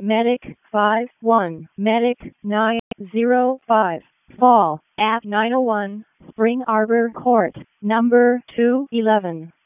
Medic 51, Medic 905. Fall at 901 Spring Arbor Court, number 211.